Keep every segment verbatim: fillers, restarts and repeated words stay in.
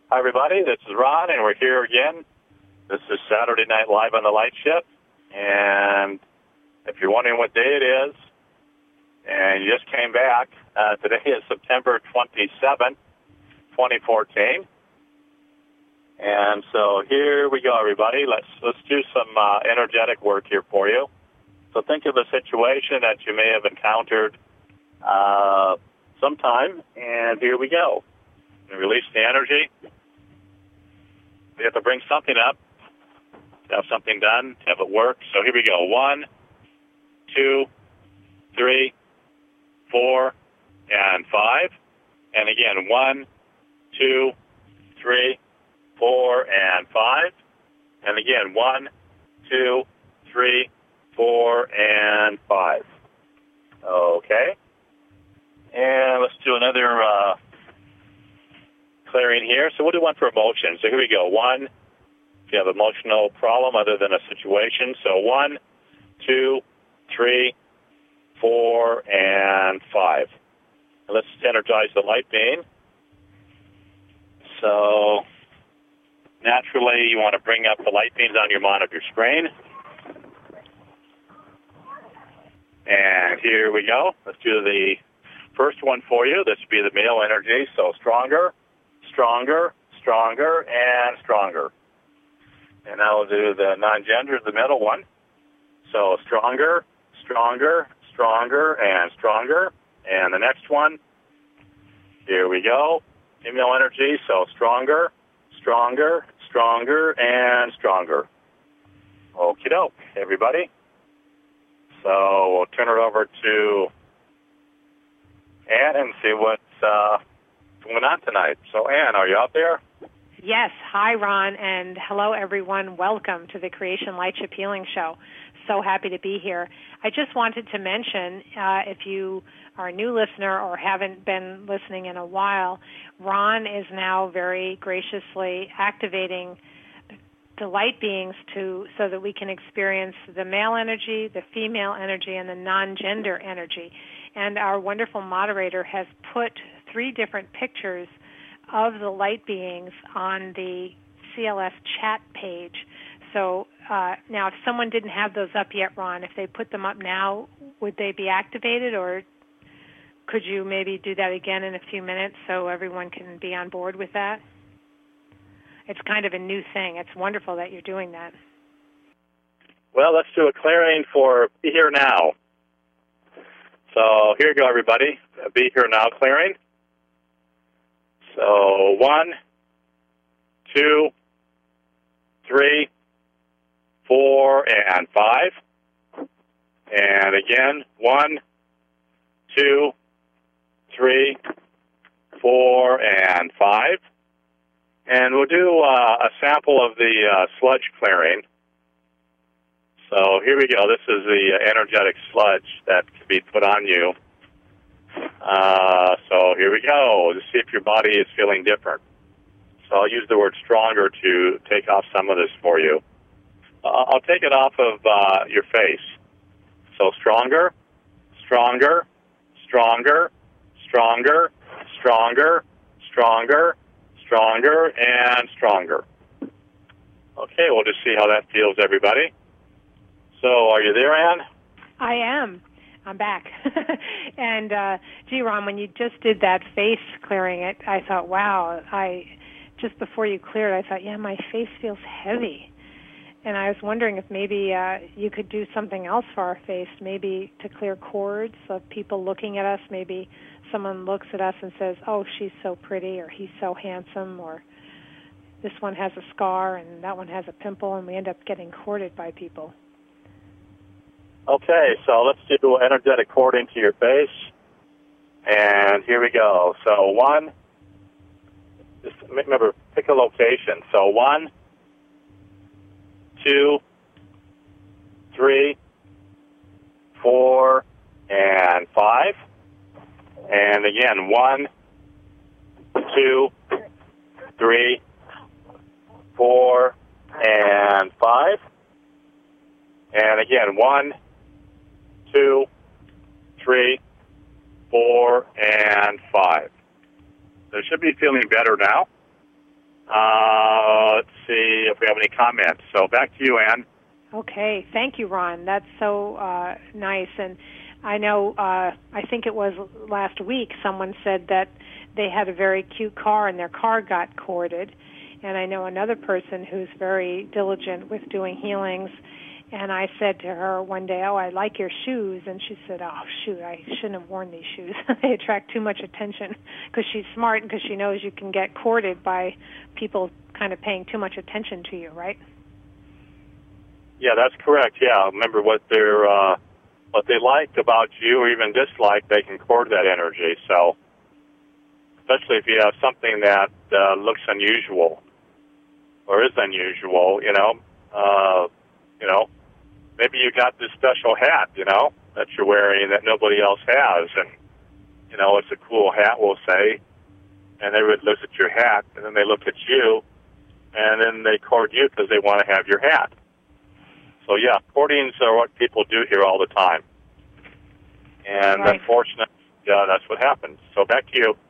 Hi, everybody. This is Ron, and we're here again. This is Saturday Night Live on the Light Ship. And if you're wondering what day it is, and you just came back, uh, today is September twenty-seventh, twenty fourteen. And so here we go, everybody. Let's let's do some uh, energetic work here for you. So think of a situation that you may have encountered uh, sometime, and here we go. And release the energy. We have to bring something up, to have something done, to have it work. So here we go. One, two, three, four, and five. And again, one, two, three, four, and five. And again, one, two, three, four, and five. Okay. And let's do another uh, clearing here. So we'll do one for emotion. So here we go. One, if you have emotional problem other than a situation. So one, two, three, four, and five. And let's energize the light beam. So naturally, you want to bring up the light beams on your monitor screen. And here we go. Let's do the first one for you. This would be the male energy. So stronger, stronger, stronger, and stronger. And now we'll do the non-gender, the middle one. So stronger, stronger, stronger, and stronger. And the next one, here we go. Female energy, so stronger, stronger, stronger, and stronger. Okie doke, everybody. So we'll turn it over to Ann and see what's uh, going on tonight. So, Ann, are you out there? Yes. Hi, Ron, and hello, everyone. Welcome to the Creation Light Ship Healing Show. So happy to be here. I just wanted to mention, uh, if you are a new listener or haven't been listening in a while, Ron is now very graciously activating the light beings to so that we can experience the male energy, the female energy, and the non-gender energy. And our wonderful moderator has put three different pictures of the light beings on the C L S chat page. So uh, now if someone didn't have those up yet, Ron, if they put them up now, would they be activated, or could you maybe do that again in a few minutes so everyone can be on board with that? It's kind of a new thing. It's wonderful that you're doing that. Well, let's do a clearing for Be Here Now. So here you go, everybody. Be Here Now clearing. So one, two, three, four, and five. And again, one, two, three, four, and five. And we'll do uh, a sample of the uh, sludge clearing. So here we go. This is the energetic sludge that can be put on you. Uh, so here we go, to see if your body is feeling different. So I'll use the word stronger to take off some of this for you. Uh, I'll take it off of uh, your face. So stronger, stronger, stronger, stronger, stronger, stronger, stronger, and stronger. Okay, we'll just see how that feels, everybody. So are you there, Ann? I am. I'm back. and, uh, gee, Ron, when you just did that face clearing, it, I thought, wow, I just before you cleared, I thought, yeah, my face feels heavy. And I was wondering if maybe uh, you could do something else for our face, maybe to clear cords of people looking at us. Maybe someone looks at us and says, oh, she's so pretty, or he's so handsome, or this one has a scar and that one has a pimple, and we end up getting corded by people. Okay, so let's do energetic cord into your face. And here we go. So one, just remember, pick a location. So one, two, three, four, and five. And again, one, two, three, four, and five. And again, one, two, three, four, and five. So you should be feeling better now. Uh, let's see if we have any comments. So back to you, Ann. Okay, thank you, Ron. That's so uh, nice. And I know, uh, I think it was last week, someone said that they had a very cute car and their car got corded. And I know another person who's very diligent with doing healings. And I said to her one day, oh, I like your shoes. And she said, oh, shoot, I shouldn't have worn these shoes. They attract too much attention, because she's smart and because she knows you can get corded by people kind of paying too much attention to you, right? Yeah, that's correct. Yeah, remember what they're uh, what they liked about you or even disliked, they can cord that energy. So, especially if you have something that uh, looks unusual or is unusual, you know, uh, you know, maybe you got this special hat, you know, that you're wearing that nobody else has, and you know, it's a cool hat, we'll say, and they would look at your hat, and then they look at you, and then they cord you because they want to have your hat. So, yeah, courtings are what people do here all the time. And right. Unfortunately, yeah, that's what happens. So back to you.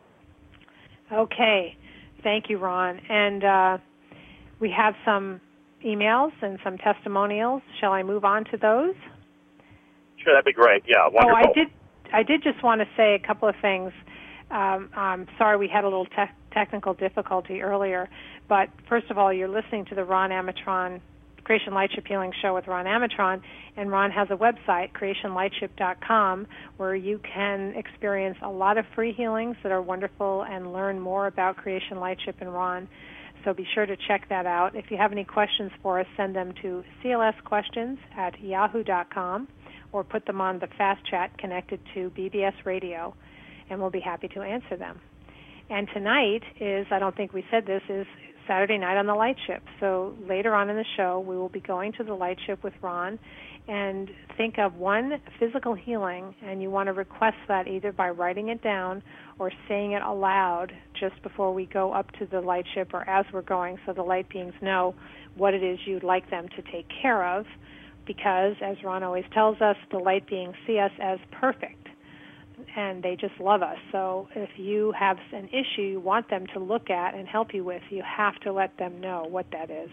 Okay. Thank you, Ron. And uh, we have some emails and some testimonials. Shall I move on to those? Sure, that'd be great. Yeah, wonderful. Oh, I did, I did just want to say a couple of things. Um, I'm sorry we had a little te- technical difficulty earlier. But first of all, you're listening to the Ron Amatron Creation Lightship Healing Show with Ron Amatron, and Ron has a website, creation lightship dot com, where you can experience a lot of free healings that are wonderful and learn more about Creation Lightship and Ron. So be sure to check that out. If you have any questions for us, send them to c l s questions at yahoo dot com or put them on the fast chat connected to B B S Radio, and we'll be happy to answer them. And tonight is, I don't think we said this, is Saturday night on the Lightship. So later on in the show, we will be going to the Lightship with Ron, and think of one physical healing, and you want to request that either by writing it down or saying it aloud just before we go up to the Lightship or as we're going, so the light beings know what it is you'd like them to take care of, because, as Ron always tells us, the light beings see us as perfect, and they just love us. So if you have an issue you want them to look at and help you with, you have to let them know what that is.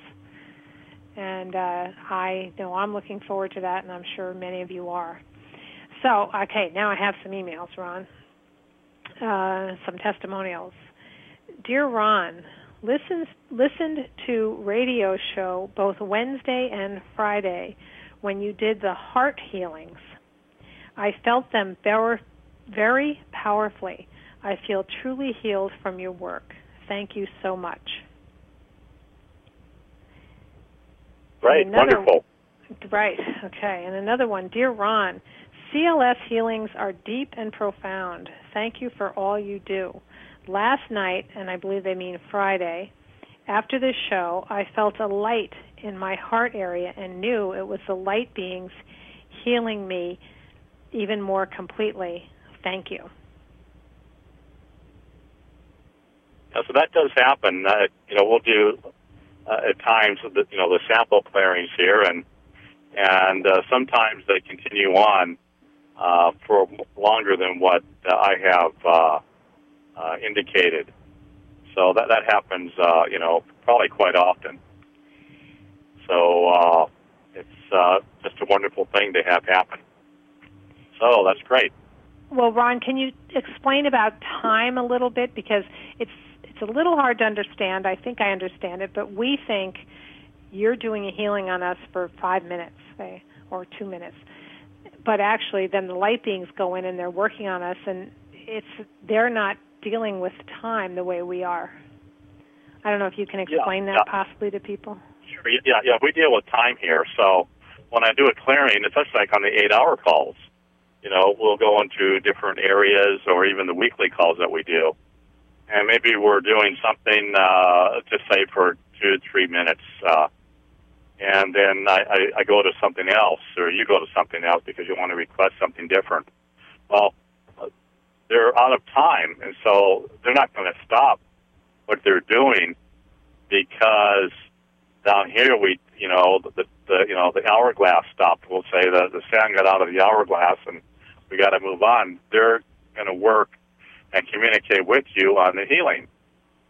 And uh, I know I'm looking forward to that, and I'm sure many of you are. So, okay, now I have some emails, Ron, uh, some testimonials. Dear Ron, listens, listened to radio show both Wednesday and Friday when you did the heart healings. I felt them very very powerfully. I feel truly healed from your work. Thank you so much. Right, another, wonderful. Right, okay. And another one, Dear Ron, C L S healings are deep and profound. Thank you for all you do. Last night, and I believe they mean Friday, after this show, I felt a light in my heart area and knew it was the light beings healing me even more completely. Thank you. Yeah, so that does happen. Uh, you know, we'll do uh, at times the you know the sample clearings here, and and uh, sometimes they continue on uh, for longer than what uh, I have uh, uh, indicated. So that that happens, uh, you know, probably quite often. So uh, it's uh, just a wonderful thing to have happen. So that's great. Well, Ron, can you explain about time a little bit? Because it's it's a little hard to understand. I think I understand it, but we think you're doing a healing on us for five minutes, say, or two minutes. But actually, then the light beings go in and they're working on us, and it's they're not dealing with time the way we are. I don't know if you can explain yeah, that yeah. possibly to people. Sure. Yeah, yeah. We deal with time here, so when I do a clearing, it's just like on the eight-hour calls. You know, we'll go into different areas, or even the weekly calls that we do. And maybe we're doing something, uh, just say for two, three minutes, uh, and then I, I, I go to something else, or you go to something else because you want to request something different. Well, they're out of time, and so they're not going to stop what they're doing, because down here we, you know, the, the you know the hourglass stopped. We'll say the the sand got out of the hourglass, and we got to move on. They're going to work and communicate with you on the healing.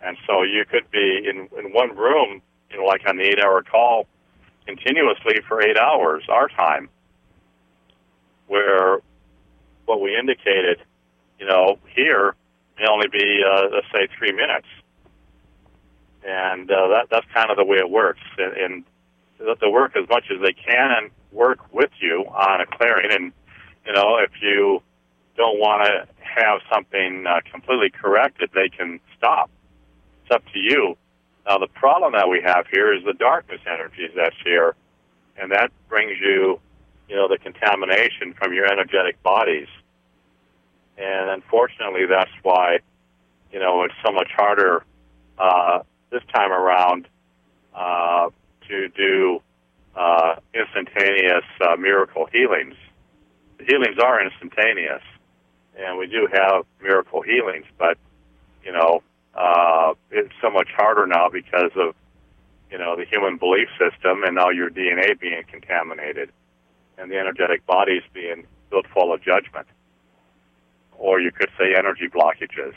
And so you could be in, in one room, you know, like on the eight-hour call, continuously for eight hours, our time, where what we indicated, you know, here may only be, uh, let's say, three minutes. And uh, that, that's kind of the way it works. And, and they work as much as they can work with you on a clearing. And, you know, if you don't want to have something uh, completely corrected, they can stop. It's up to you. Now, the problem that we have here is the darkness energies that's here, and that brings you, you know, the contamination from your energetic bodies. And unfortunately, that's why, you know, it's so much harder uh, this time around uh, to do uh, instantaneous uh, miracle healings. The healings are instantaneous, and we do have miracle healings, but, you know, uh, it's so much harder now because of, you know, the human belief system and now your D N A being contaminated and the energetic bodies being filled full of judgment. Or you could say energy blockages.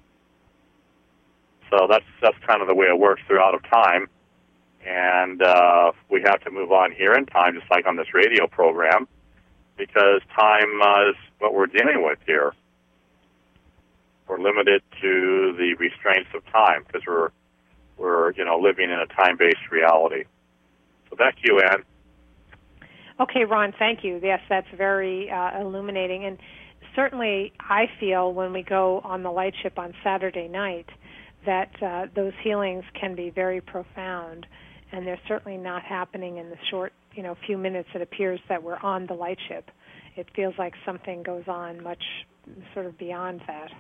So that's that's kind of the way it works throughout of time. And uh, we have to move on here in time, just like on this radio program, because time uh, is what we're dealing with here. We're limited to the restraints of time because we're, we're you know, living in a time-based reality. So back to you, Ann. Okay, Ron, thank you. Yes, that's very uh, illuminating. And certainly I feel when we go on the light ship on Saturday night that uh, those healings can be very profound, and they're certainly not happening in the short, you know, few minutes it appears that we're on the light ship. It feels like something goes on much sort of beyond that.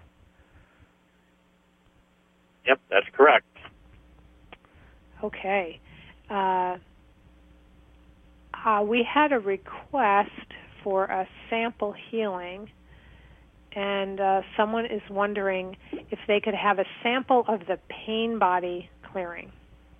Yep, that's correct. Okay. Uh, uh, we had a request for a sample healing, and uh, someone is wondering if they could have a sample of the pain body clearing.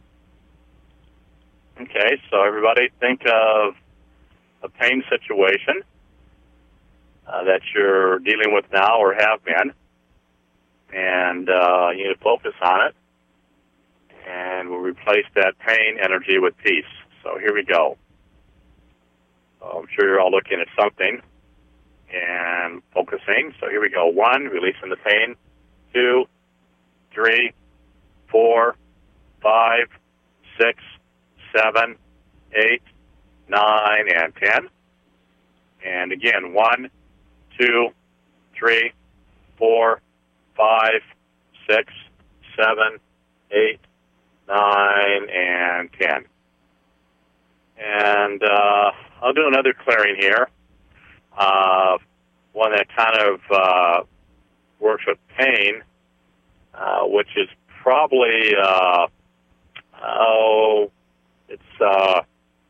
Okay, so everybody think of a pain situation uh, that you're dealing with now or have been, and uh, you need to focus on it, and we'll replace that pain energy with peace. So here we go. I'm sure you're all looking at something and focusing. So here we go. One, releasing the pain. Two, three, four, five, six, seven, eight, nine, and ten. And again, one, two, three, four, five, six, seven, eight, nine, and ten. And uh, I'll do another clearing here, uh, one that kind of uh, works with pain, uh, which is probably, uh, oh, it's uh,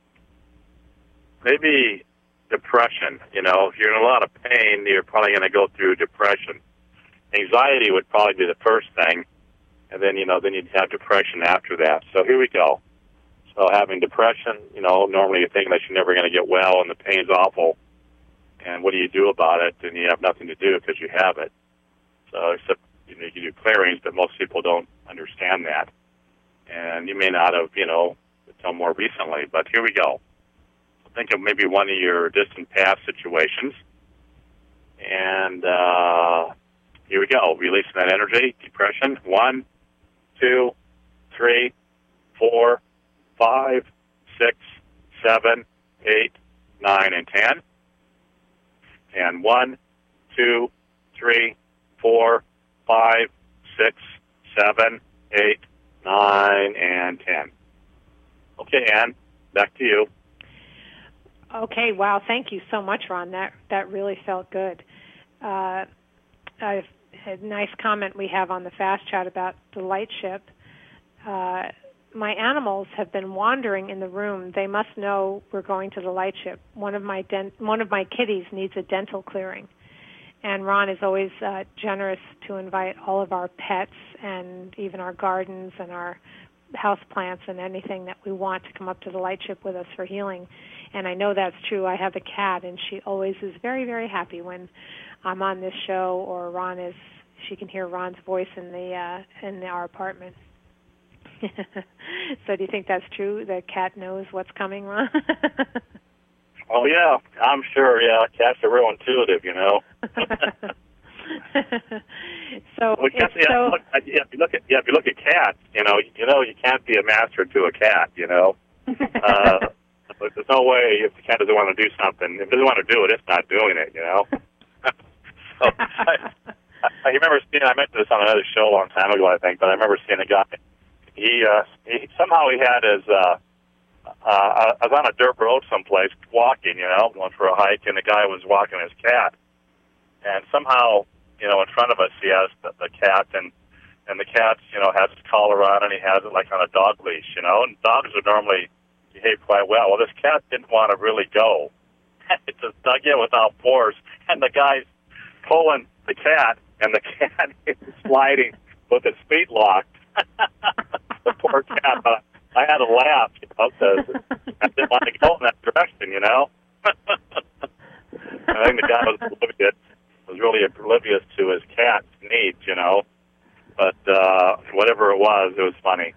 maybe depression. You know, if you're in a lot of pain, you're probably going to go through depression. Anxiety would probably be the first thing, and then, you know, then you'd have depression after that. So here we go. So having depression, you know, normally you think that you're never going to get well and the pain's awful. And what do you do about it? And you have nothing to do because you have it. So except, you know, you can do clearings, but most people don't understand that. And you may not have, you know, until more recently. But here we go. So think of maybe one of your distant past situations. And uh, here we go. Releasing that energy, depression. One, two, three, four, five, six, seven, eight, nine, and ten. And one, two, three, four, five, six, seven, eight, nine, and ten. Okay, Ann, back to you. Okay, wow, thank you so much, Ron. That that really felt good. Uh, a, a nice comment we have on the Fast Chat about the light ship. Uh, my animals have been wandering in the room. They must know we're going to the light ship. One of my dent- one of my kitties needs a dental clearing, and Ron is always uh, generous to invite all of our pets and even our gardens and our house plants and anything that we want to come up to the light ship with us for healing. And I know that's true. I have a cat, and she always is very, very happy when I'm on this show or Ron is she can hear Ron's voice in the uh, in our apartment. So do you think that's true? The cat knows what's coming, Ron? Oh yeah, I'm sure. Yeah, cats are real intuitive, you know. So, well, cats, yeah, so look, yeah, if you look at yeah, if you look at cats, you know, you know, you can't be a master to a cat, you know. uh, but there's no way if the cat doesn't want to do something. If it doesn't want to do it, it's not doing it, you know. So I, I remember seeing. I mentioned this on another show a long time ago, I think, but I remember seeing a guy. He, uh, he somehow he had his. Uh, uh, I was on a dirt road someplace walking, you know, going for a hike, and the guy was walking his cat, and somehow, you know, in front of us, he has the, the cat, and and the cat, you know, has his collar on, and he has it like on a dog leash, you know, and dogs would normally behave quite well. Well, this cat didn't want to really go. It just dug in without force, and the guy's pulling the cat, and the cat is sliding with its feet locked. The poor cat. But I had to laugh, you know, because I didn't want to go in that direction, you know. I think the guy was oblivious, was really oblivious to his cat's needs, you know. But uh, whatever it was, it was funny.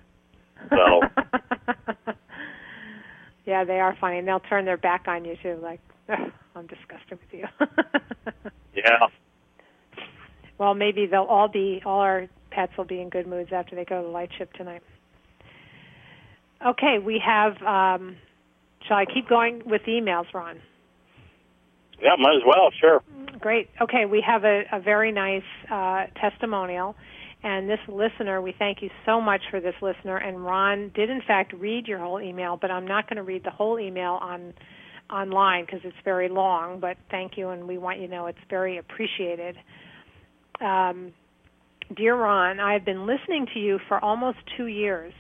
So. Yeah, they are funny, and they'll turn their back on you too, like, I'm disgusted with you. Yeah. Well, maybe they'll all be, all our pets will be in good moods after they go to the light ship tonight. Okay, we have, um, shall I keep going with the emails, Ron? Yeah, might as well, sure. Great. Okay, we have a, a very nice uh, testimonial, and this listener, we thank you so much for this listener, and Ron did, in fact, read your whole email, but I'm not going to read the whole email on online because it's very long, but thank you, and we want you to know it's very appreciated. Um, Dear Ron, I have been listening to you for almost two years.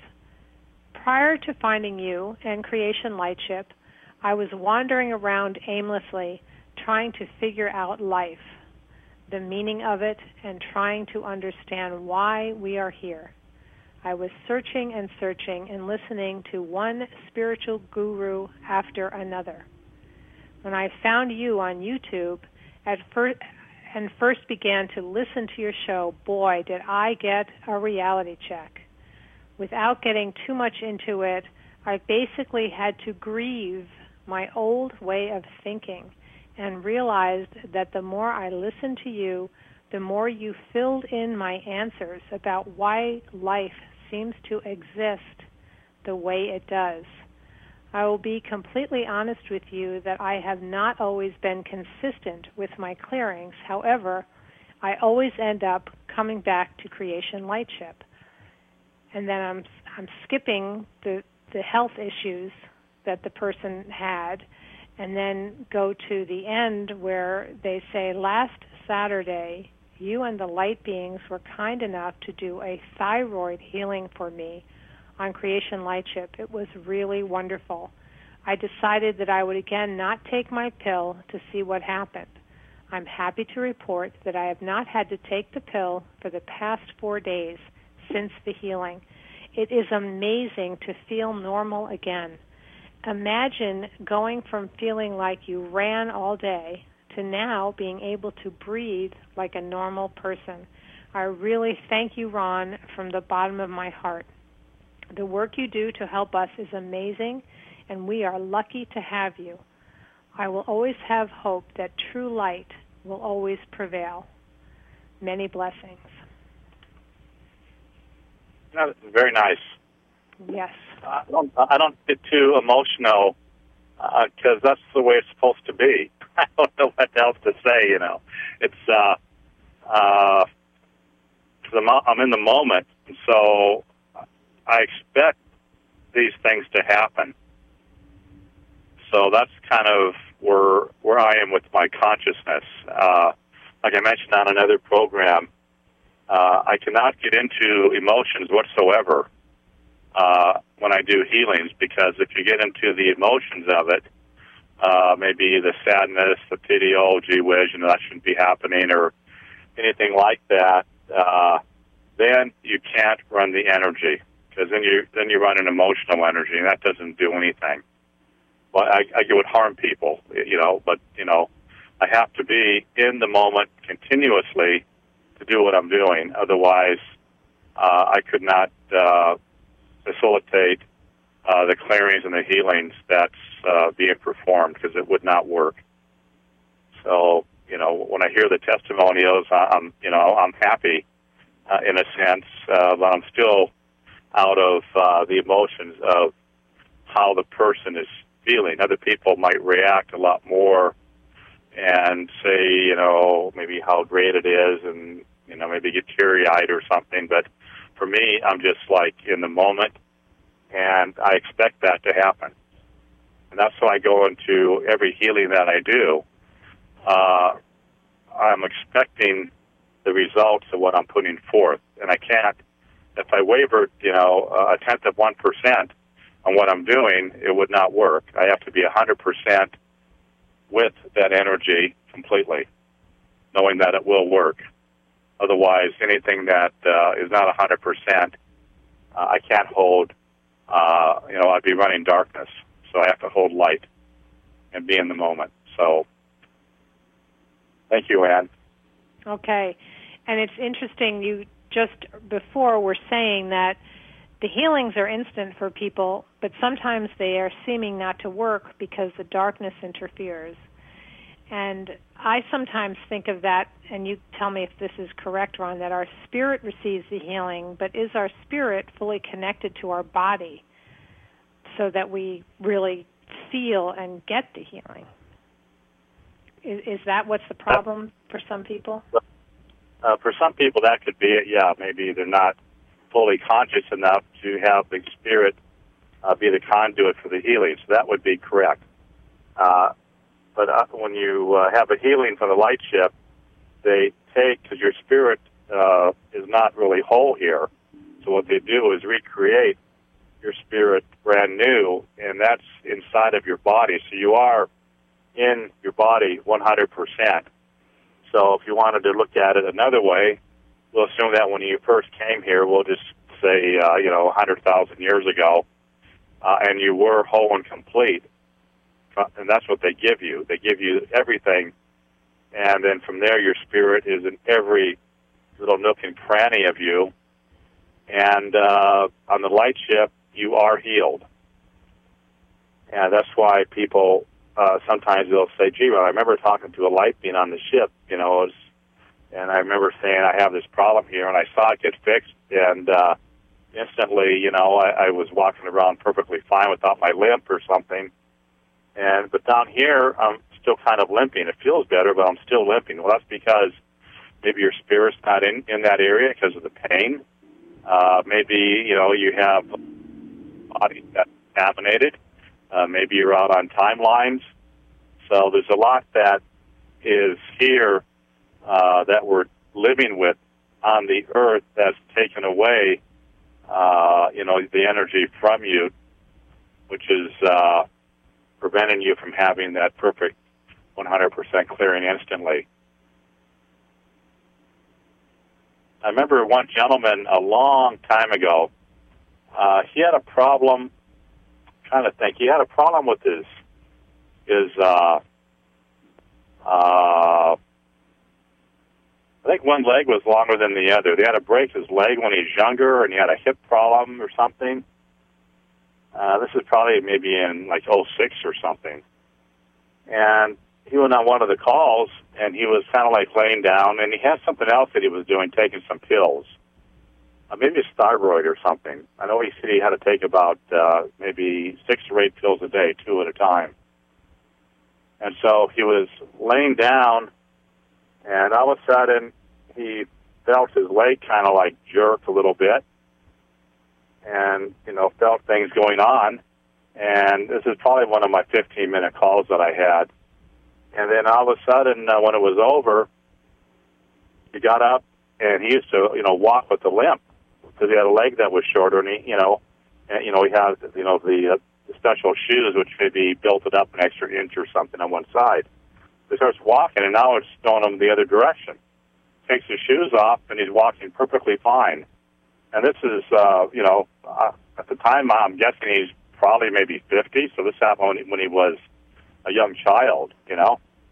Prior to finding you and Creation Lightship, I was wandering around aimlessly, trying to figure out life, the meaning of it, and trying to understand why we are here. I was searching and searching and listening to one spiritual guru after another. When I found you on YouTube at first, and first began to listen to your show, boy, did I get a reality check. Without getting too much into it, I basically had to grieve my old way of thinking and realized that the more I listened to you, the more you filled in my answers about why life seems to exist the way it does. I will be completely honest with you that I have not always been consistent with my clearings. However, I always end up coming back to Creation Lightship. And then I'm I'm skipping the, the health issues that the person had, and then go to the end where they say, last Saturday, you and the light beings were kind enough to do a thyroid healing for me on Creation Lightship. It was really wonderful. I decided that I would again not take my pill to see what happened. I'm happy to report that I have not had to take the pill for the past four days since the healing. It is amazing to feel normal again. Imagine going from feeling like you ran all day to now being able to breathe like a normal person. I really thank you, Ron, from the bottom of my heart. The work you do to help us is amazing, and we are lucky to have you. I will always have hope that true light will always prevail. Many blessings. That's very nice. Yes. I don't, I don't get too emotional because uh, that's the way it's supposed to be. I don't know what else to say, you know. It's, uh, uh, I'm in the moment, so I expect these things to happen. So that's kind of where where I am with my consciousness. Uh, like I mentioned on another program, uh, I cannot get into emotions whatsoever uh, when I do healings, because if you get into the emotions of it, uh, maybe the sadness, the pity, oh, gee whiz, you know, that shouldn't be happening, or anything like that, uh, then you can't run the energy, because then you then you run an emotional energy, and that doesn't do anything. Well, I, I it would harm people, you know, but, you know, I have to be in the moment continuously to do what I'm doing. Otherwise, uh, I could not uh, facilitate uh, the clearings and the healings that's uh, being performed because it would not work. So, you know, when I hear the testimonials, I'm, you know, I'm happy uh, in a sense, uh, but I'm still out of uh, the emotions of how the person is feeling. Other people might react a lot more and say, you know, maybe how great it is and, you know, maybe get teary-eyed or something. But for me, I'm just like in the moment, and I expect that to happen. And that's why I go into every healing that I do. Uh, I'm expecting the results of what I'm putting forth. And I can't, if I wavered, you know, a tenth of one percent on what I'm doing, it would not work. I have to be one hundred percent with that energy completely, knowing that it will work. Otherwise, anything that uh, is not one hundred percent, uh, I can't hold, uh, you know, I'd be running darkness. So I have to hold light and be in the moment. So thank you, Ann. Okay. And it's interesting, you just before were saying that the healings are instant for people, but sometimes they are seeming not to work because the darkness interferes. And I sometimes think of that, and you tell me if this is correct, Ron, that our spirit receives the healing, but is our spirit fully connected to our body so that we really feel and get the healing? Is, is that what's the problem for some people? Uh, for some people, that could be it, yeah. Maybe they're not fully conscious enough to have the spirit uh, be the conduit for the healing. So that would be correct. Uh, but uh, when you uh, have a healing from the light ship, they take, because your spirit uh, is not really whole here, so what they do is recreate your spirit brand new, and that's inside of your body. So you are in your body one hundred percent. So if you wanted to look at it another way, we'll assume that when you first came here, we'll just say, uh, you know, one hundred thousand years ago, uh, and you were whole and complete. And that's what they give you. They give you everything. And then from there, your spirit is in every little nook and cranny of you. And uh, on the light ship, you are healed. And that's why people, uh, sometimes they'll say, gee, well, I remember talking to a light being on the ship, you know, it was, and I remember saying, I have this problem here, and I saw it get fixed, and uh, instantly, you know, I, I was walking around perfectly fine without my limp or something. And but down here, I'm still kind of limping. It feels better, but I'm still limping. Well, that's because maybe your spirit's not in, in that area because of the pain. Uh, maybe, you know, you have a body that's contaminated. Uh, maybe you're out on timelines. So there's a lot that is here uh, that we're living with on the earth that's taken away, uh, you know, the energy from you, which is uh, preventing you from having that perfect one hundred percent clearing instantly. I remember one gentleman a long time ago, uh, he had a problem, I'm trying to think, he had a problem with his, his uh, uh, I think one leg was longer than the other. They had to break his leg when he was younger, and he had a hip problem or something. Uh, this is probably maybe in like oh six or something. And he went on one of the calls, and he was kind of like laying down, and he had something else that he was doing, taking some pills. Uh, maybe a thyroid or something. I know he said he had to take about uh, maybe six or eight pills a day, two at a time. And so he was laying down, and all of a sudden he felt his leg kind of like jerk a little bit, and, you know, felt things going on. And this is probably one of my fifteen-minute calls that I had. And then all of a sudden, uh, when it was over, he got up, and he used to, you know, walk with a limp because he had a leg that was shorter, and he, you know, and, you know, he had, you know, the, uh, the special shoes, which maybe built it up an extra inch or something on one side. He starts walking, and now it's throwing him the other direction. Takes his shoes off, and he's walking perfectly fine. And this is, uh, you know, uh, at the time, I'm guessing he's probably maybe fifty, so this happened when he, when he was a young child, you know.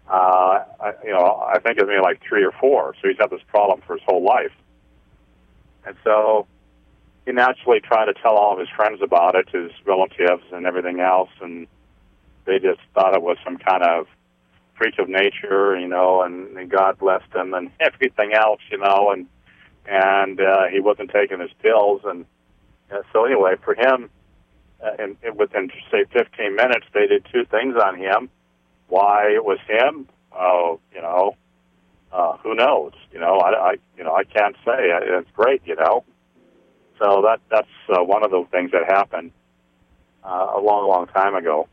Uh, I, you know, I think it's maybe like three or four. So he's had this problem for his whole life. And so he naturally tried to tell all of his friends about it, his relatives and everything else, and they just thought it was some kind of freak of nature, you know, and, and God blessed him and everything else, you know, and and uh, he wasn't taking his pills. And uh, so anyway, for him, uh, in, in, within, say, fifteen minutes, they did two things on him. Why it was him, oh, you know, uh, who knows? You know, I, I, you know, I can't say. It's great, you know. So that that's uh, one of the things that happened uh, a long, long time ago.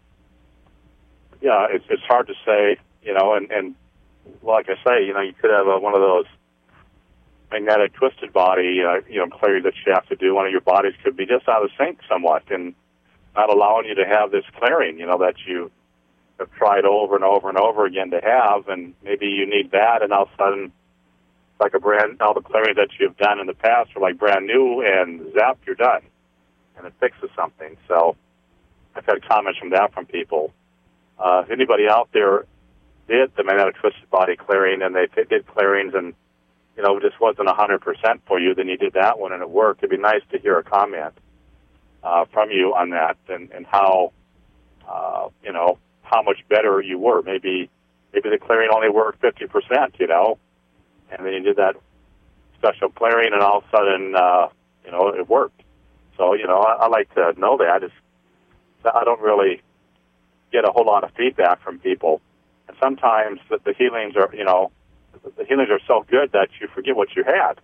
Yeah, it's it's hard to say, you know, and, and like I say, you know, you could have uh, one of those magnetic twisted body, uh, you know, clearing that you have to do. One of your bodies could be just out of sync somewhat and not allowing you to have this clearing, you know, that you have tried over and over and over again to have, and maybe you need that, and all of a sudden, it's like a brand, all the clearing that you've done in the past are like brand new, and zap, you're done, and it fixes something. So I've had comments from that from people. Uh, if anybody out there did the magnetic twisted body clearing, and they did clearings, and you know, it just wasn't one hundred percent for you, then you did that one and it worked. It'd be nice to hear a comment uh, from you on that, and, and how, uh, you know, how much better you were. Maybe maybe the clearing only worked fifty percent, you know, and then you did that special clearing, and all of a sudden, uh, you know, it worked. So, you know, I, I like to know that. It's, I don't really get a whole lot of feedback from people. And sometimes the, the healings are, you know, the healings are so good that you forget what you had.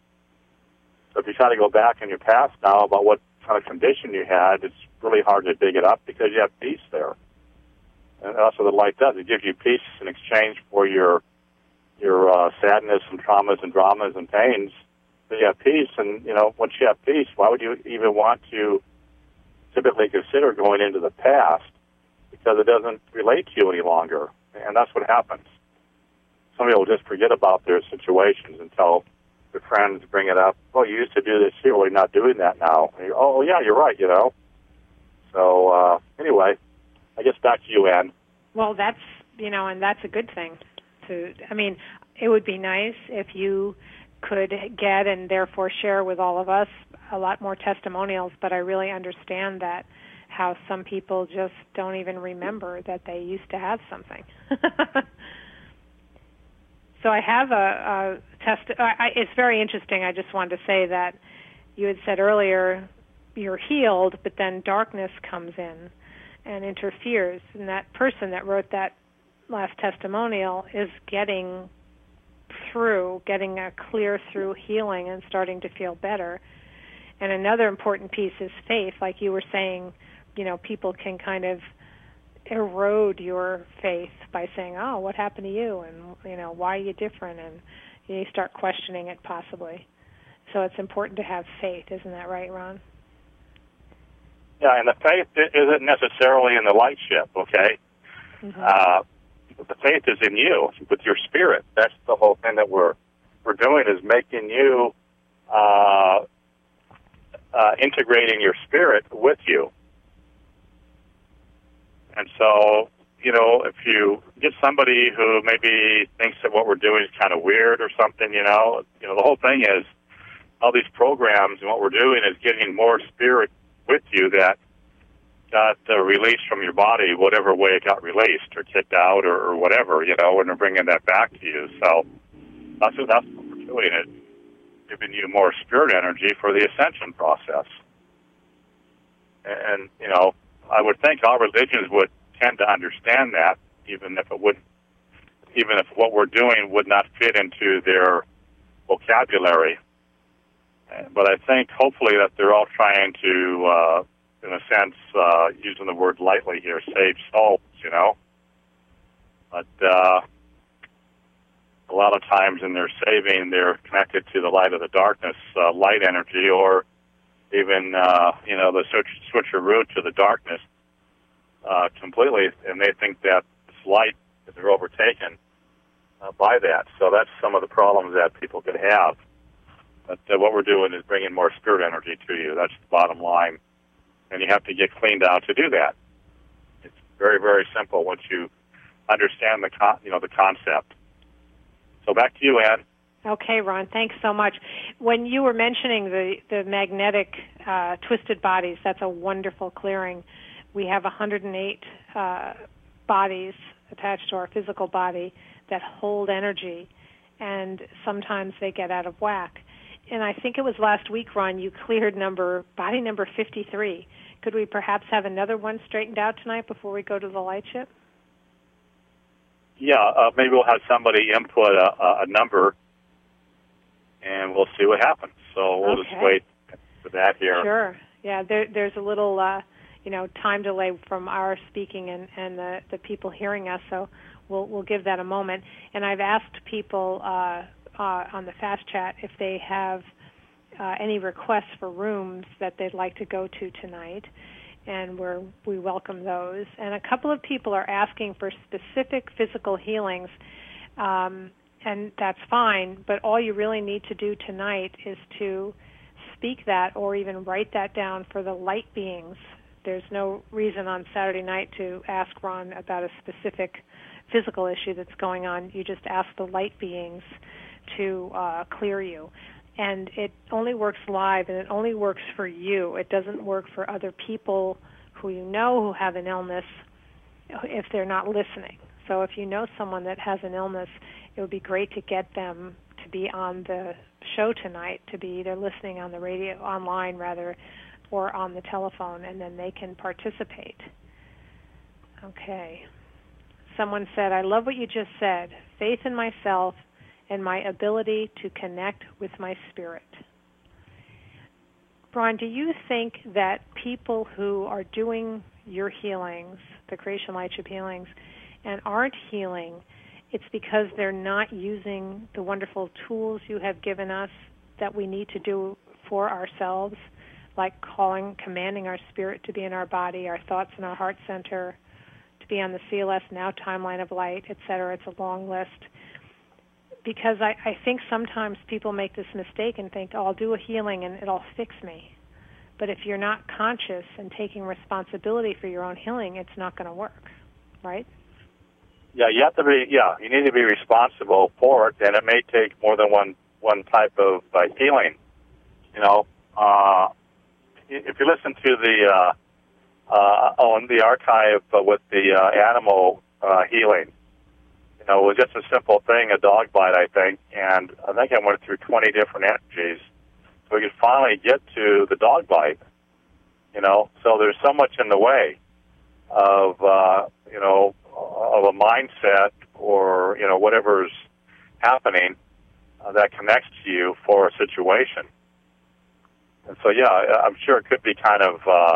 So if you try to go back in your past now about what kind of condition you had, it's really hard to dig it up because you have peace there. And that's what the light does. It gives you peace in exchange for your your uh, sadness and traumas and dramas and pains. So you have peace, and, you know, once you have peace, why would you even want to typically consider going into the past? Because it doesn't relate to you any longer. And that's what happens. Somebody will just forget about their situations until their friends bring it up. Oh, you used to do this here. Well, you're not doing that now. And you, oh, yeah, you're right, you know. So, uh, anyway, I guess back to you, Ann. Well, that's, you know, and that's a good thing. To, I mean, it would be nice if you could get and therefore share with all of us a lot more testimonials, but I really understand that how some people just don't even remember that they used to have something. So I have a, a test. I, it's very interesting. I just wanted to say that you had said earlier you're healed, but then darkness comes in and interferes. And that person that wrote that last testimonial is getting through, getting a clear through healing and starting to feel better. And another important piece is faith. Like you were saying, you know, people can kind of erode your faith by saying, oh, what happened to you? And, you know, why are you different? And you start questioning it possibly. So it's important to have faith. Isn't that right, Ron? Yeah, and the faith isn't necessarily in the light ship, okay? Mm-hmm. Uh, the faith is in you, with your spirit. That's the whole thing that we're we're doing, is making you, uh, uh, integrating your spirit with you. And so, you know, if you get somebody who maybe thinks that what we're doing is kind of weird or something, you know, you know, the whole thing is all these programs, and what we're doing is getting more spirit with you that got uh, released from your body, whatever way it got released or kicked out or, or whatever, you know, and they're bringing that back to you. So that's what, that's what we're doing, is giving you more spirit energy for the ascension process. And, you know, I would think all religions would tend to understand that, even if it would, even if what we're doing would not fit into their vocabulary. But I think, hopefully, that they're all trying to, uh, in a sense, uh, using the word lightly here, save souls, you know. But uh, a lot of times in their saving, they're connected to the light of the darkness, uh, light energy, or even, uh, you know, the switch, switcheroo to the darkness uh, completely, and they think that it's light, that they're overtaken uh, by that. So that's some of the problems that people could have. But uh, what we're doing is bringing more spirit energy to you. That's the bottom line. And you have to get cleaned out to do that. It's very, very simple. Once you understand the con- you know the concept. So back to you, Ann. Okay, Ron, thanks so much. When you were mentioning the, the magnetic uh, twisted bodies, that's a wonderful clearing. We have one hundred eight uh, bodies attached to our physical body that hold energy, and sometimes they get out of whack. And I think it was last week, Ron, you cleared number body number fifty-three. Could we perhaps have another one straightened out tonight before we go to the light ship? Yeah, uh, maybe we'll have somebody input a, a number, and we'll see what happens. So we'll okay. just wait for that here. Sure. Yeah, there, there's a little, uh, you know, time delay from our speaking and, and the, the people hearing us, so we'll we'll give that a moment. And I've asked people uh, uh, on the Fast Chat if they have uh, any requests for rooms that they'd like to go to tonight, and we're, we welcome those. And a couple of people are asking for specific physical healings, um, and that's fine, but all you really need to do tonight is to speak that or even write that down for the light beings. There's no reason on Saturday night to ask Ron about a specific physical issue that's going on. You just ask the light beings to uh, clear you. And it only works live, and it only works for you. It doesn't work for other people who you know who have an illness if they're not listening. So if you know someone that has an illness, it would be great to get them to be on the show tonight, to be either listening on the radio, online rather, or on the telephone, and then they can participate. Okay. Someone said, I love what you just said. Faith in myself and my ability to connect with my spirit. Ron, do you think that people who are doing your healings, the Creation Lightship healings, and aren't healing, it's because they're not using the wonderful tools you have given us that we need to do for ourselves, like calling, commanding our spirit to be in our body, our thoughts in our heart center, to be on the C L S Now timeline of light, et cetera. It's a long list. Because I, I think sometimes people make this mistake and think, oh, I'll do a healing and it'll fix me. But if you're not conscious and taking responsibility for your own healing, it's not going to work, right? Yeah, you have to be. Yeah, you need to be responsible for it, and it may take more than one one type of uh, healing. You know, uh, if you listen to the uh, uh, on the archive uh, with the uh, animal uh, healing, you know, it was just a simple thing, a dog bite, I think, and I think I went through twenty different energies, so we could finally get to the dog bite. You know, so there's so much in the way of uh, you know. of a mindset or, you know, whatever's happening uh, that connects to you for a situation. And so, yeah, I'm sure it could be kind of, uh,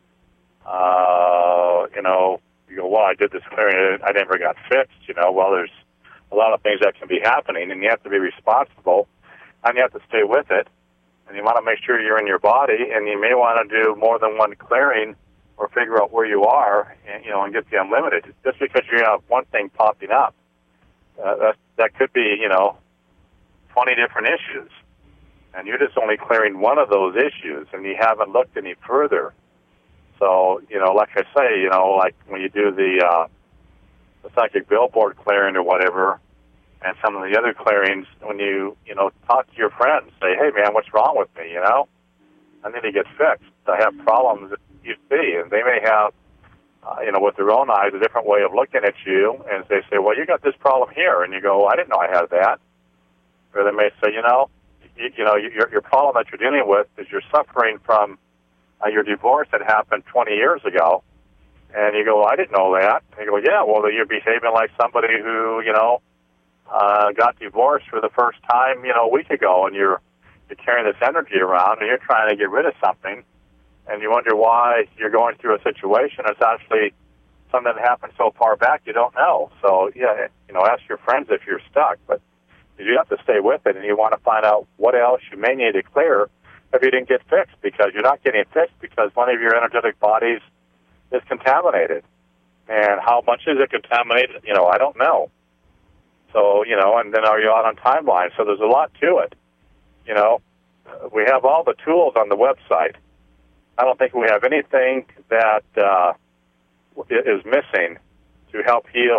uh, you know, you go, well, I did this clearing, I never got fixed, you know. Well, there's a lot of things that can be happening, and you have to be responsible, and you have to stay with it, and you want to make sure you're in your body, and you may want to do more than one clearing or figure out where you are, and, you know, and get the unlimited. Just because you have one thing popping up, uh, that, that could be, you know, twenty different issues. And you're just only clearing one of those issues, and you haven't looked any further. So, you know, like I say, you know, like when you do the, uh, the psychic billboard clearing or whatever, and some of the other clearings, when you, you know, talk to your friends, say, hey, man, what's wrong with me, you know? I need to get fixed. I have problems that you see, and they may have, uh, you know, with their own eyes, a different way of looking at you, and they say, well, you got this problem here, and you go, I didn't know I had that. Or they may say, you know, you, you know, your, your problem that you're dealing with is you're suffering from uh, your divorce that happened twenty years ago, and you go, well, I didn't know that. And you go, yeah, well, you're behaving like somebody who, you know, uh, got divorced for the first time, you know, a week ago, and you're, you're carrying this energy around, and you're trying to get rid of something, and you wonder why you're going through a situation. It's actually something that happened so far back you don't know. So, yeah, you know, ask your friends if you're stuck, but you have to stay with it, and you want to find out what else you may need to clear if you didn't get fixed, because you're not getting fixed because one of your energetic bodies is contaminated. And how much is it contaminated? You know, I don't know. So, you know, and then are you out on timeline? So there's a lot to it. You know, we have all the tools on the website. I don't think we have anything that uh, is missing to help heal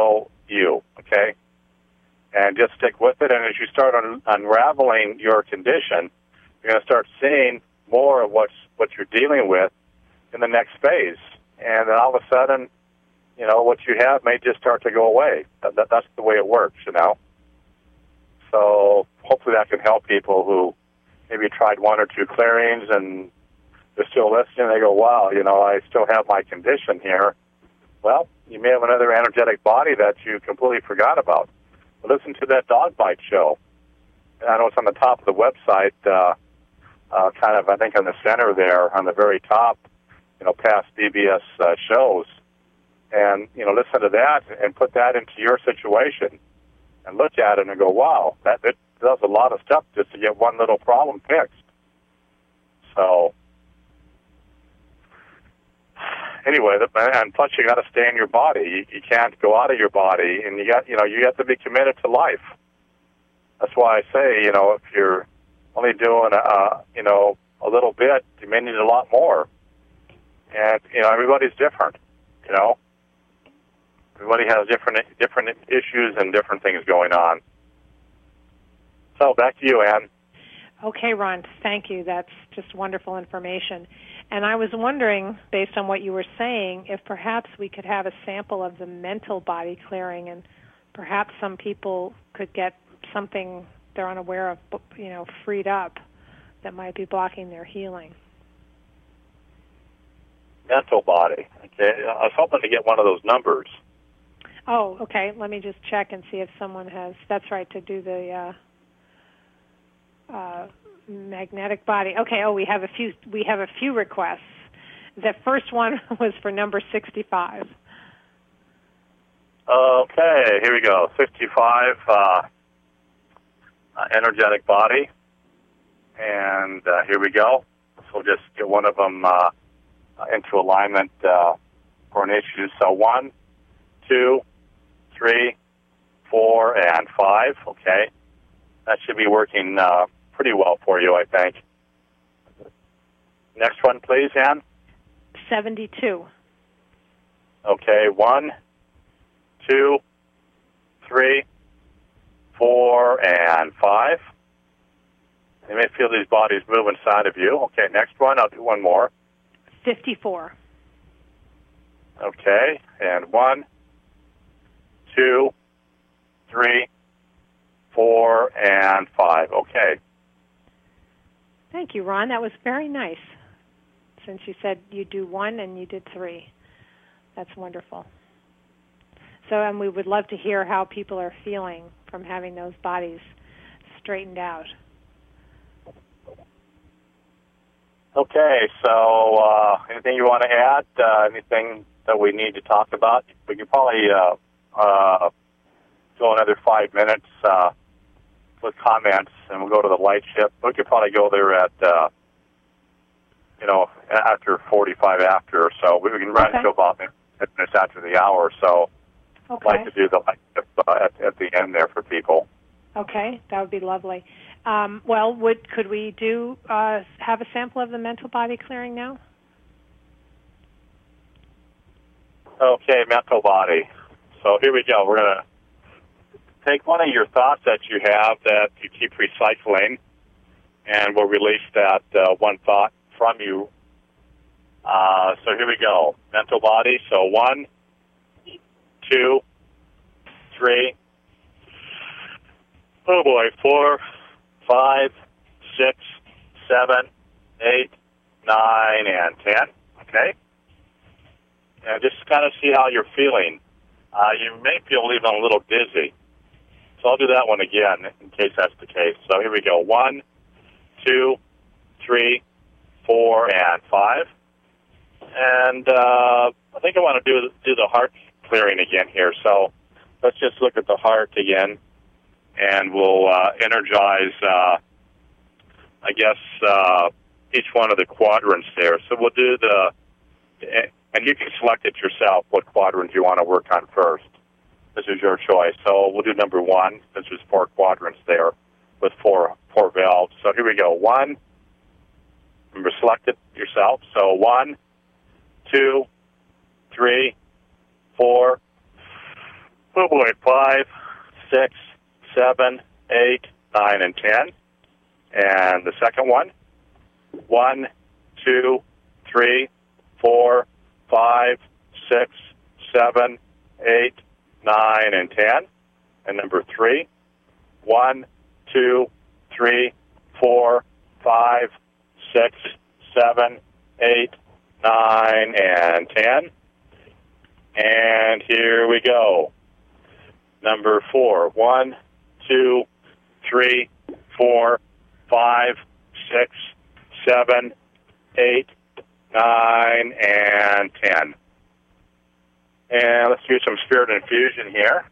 you, okay? And just stick with it. And as you start un- unraveling your condition, you're going to start seeing more of what's, what you're dealing with in the next phase. And then all of a sudden, you know, what you have may just start to go away. That, that, that's the way it works, you know. So hopefully that can help people who maybe tried one or two clearings and they're still listening. They go, wow, you know, I still have my condition here. Well, you may have another energetic body that you completely forgot about. But listen to that dog bite show. I know it's on the top of the website, uh, uh, kind of, I think, on the center there, on the very top, you know, past B B S uh, shows. And, you know, listen to that and put that into your situation and look at it and go, wow, that it does a lot of stuff just to get one little problem fixed. So, anyway, and plus you got to stay in your body. You, you can't go out of your body, and you got, you know, you have to be committed to life. That's why I say, you know, if you're only doing, a, you know, a little bit, you may need a lot more. And, you know, everybody's different, you know. Everybody has different different issues and different things going on. So back to you, Ann. Okay, Ron, thank you. That's just wonderful information. And I was wondering, based on what you were saying, if perhaps we could have a sample of the mental body clearing, and perhaps some people could get something they're unaware of, you know, freed up that might be blocking their healing. Mental body. Okay, I was hoping to get one of those numbers. Oh, okay. Let me just check and see if someone has. That's right, to do the uh, uh, magnetic body. Okay. Oh, we have a few. We have a few requests. The first one was for number sixty-five. Okay. Here we go. sixty-five. Uh, uh, energetic body, and uh, here we go. So we'll just get one of them uh, into alignment uh, for an issue. So one, two, three, four, and five. Okay, that should be working uh, pretty well for you, I think. Next one, please, Ann. seventy-two. Okay, one, two, three, four, and five. You may feel these bodies move inside of you. Okay, next one. I'll do one more. fifty-four. Okay, and one, two, three, four, and five. Okay. Thank you, Ron. That was very nice. Since you said you do one and you did three. That's wonderful. So, and we would love to hear how people are feeling from having those bodies straightened out. Okay, so uh, anything you want to add? Uh, anything that we need to talk about? We can probably uh, uh, go another five minutes uh, with comments, and we'll go to the light ship. We could probably go there at, uh, you know, after forty-five after or so. We can run okay. to about minutes after the hour, so okay. I'd like to do the light ship uh, at, at the end there for people. Okay, that would be lovely. Um, well, would could we do uh, have a sample of the mental body clearing now? Okay, mental body. So here we go. We're going to take one of your thoughts that you have that you keep recycling, and we'll release that uh, one thought from you. Uh, so here we go. Mental body. So one, two, three, oh boy, four, five, six, seven, eight, nine, and ten. Okay? And just kind of see how you're feeling. Uh, you may feel even a little dizzy. So I'll do that one again in case that's the case. So here we go. One, two, three, four, and five. And uh, I think I want to do do the heart clearing again here. So let's just look at the heart again, and we'll uh, energize, uh, I guess, uh, each one of the quadrants there. So we'll do the, and you can select it yourself, what quadrant you want to work on first. This is your choice. So we'll do number one, since there's four quadrants there with four four valves. So here we go. One, remember, select it yourself. So one, two, three, four, Oh boy, five, six, seven, eight, nine, and ten. And the second one, one, two, three, four, five, six, seven, eight, nine, and ten. And number three, one, two, three, four, five, six, seven, eight, nine, and ten. And here we go. Number four, one, two, three, four, five, six, seven, eight, nine, and ten. And let's do some spirit infusion here.